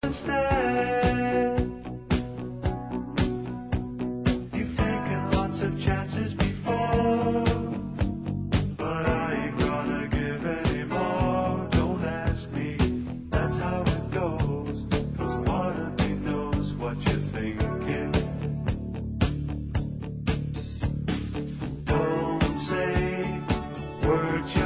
instead. You've taken lots of chances before, but I ain't gonna give any more. Don't ask me, that's how it goes, 'cause part of me knows what you're thinking. Don't say words